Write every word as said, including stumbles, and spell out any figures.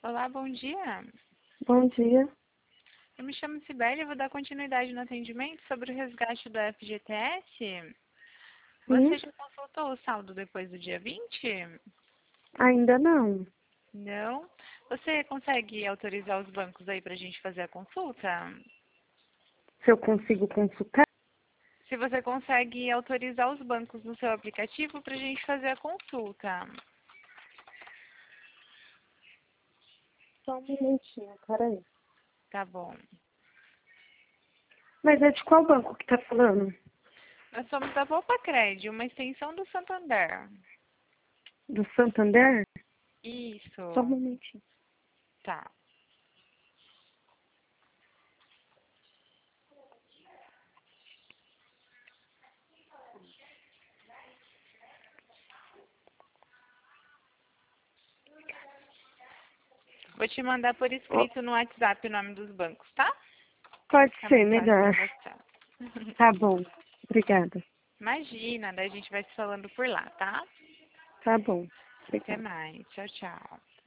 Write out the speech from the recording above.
Olá, bom dia. Bom dia. Eu me chamo Sibeli e vou dar continuidade no atendimento sobre o resgate do F G T S. Sim, Você já consultou o saldo depois do dia vinte? ainda não. Não? Você consegue autorizar os bancos aí para a gente fazer a consulta? Se eu consigo consultar? Se você consegue autorizar os bancos no seu aplicativo para a gente fazer a consulta. Só um minutinho, peraí. Tá bom. Mas é de qual banco que tá falando? Nós somos da Poupa Cred, uma extensão do Santander. Do Santander? Só um Isso. momentinho. Tá. Vou te mandar por Ó, escrito no WhatsApp o nome dos bancos, tá? Vai pode ficar ser, mais fácil pra melhor. você. Tá bom. Obrigada. Imagina, daí a gente vai se falando por lá, tá? Tá bom. Até Obrigada. mais. Tchau, tchau.